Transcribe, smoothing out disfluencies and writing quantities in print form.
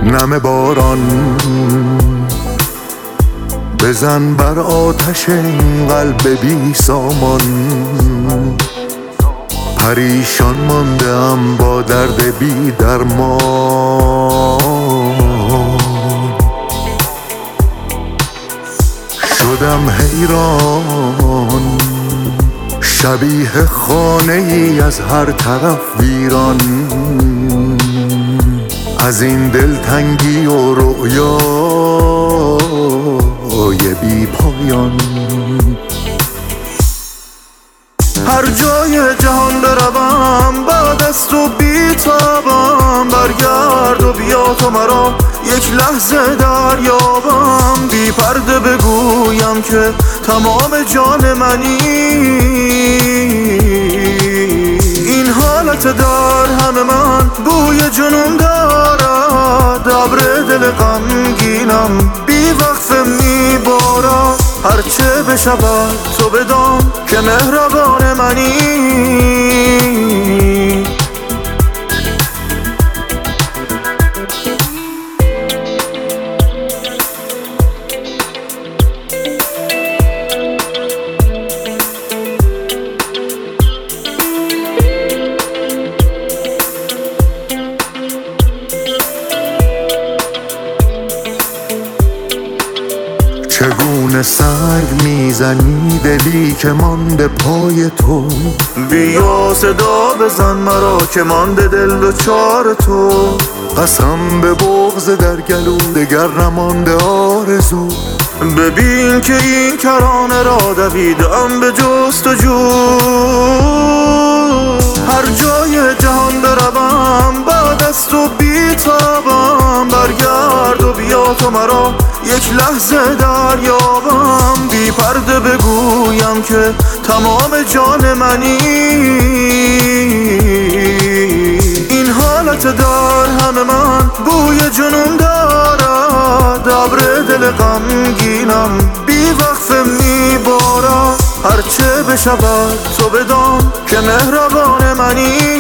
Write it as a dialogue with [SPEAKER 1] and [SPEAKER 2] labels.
[SPEAKER 1] نم باران بزن بر آتش این قلب بی سامان. پریشان ماندم با درد بی درمان. شدم حیران شبیه خانه ای از هر طرف ویران. از این دلتنگی و رؤیای بی پایان. هر جای جهان بروم بعد از تو بیتابم. برگرد و بیا تو مرا یک لحظه دریابم. بی پرده بگویم که تمام جان منی. این حالت در همه من بوی جنون دارد. ابر دل غمگینم بی وقفه میبارد. هرچه بشود تو بدان که مهربان منی. چگونه سرد میزنی دلی که مانده پای تو. بیا صدا بزن مرا که مانده دل دچار تو. قسم به بغض در گلو دگر نمانده آرزو. ببین که این کرانه را دویدم به جستجو. هر جای جهان بروم بعد از تو بیتابم. برگرد و بیا تو مرا یک لحظه دریابم. بی پرده بگویم که تمام جان منی. این حالت در همه من بوی جنون دارد. ابر دل غمگینم بی وقفه میبارد. هرچه بشود تو بدان که مهربان منی.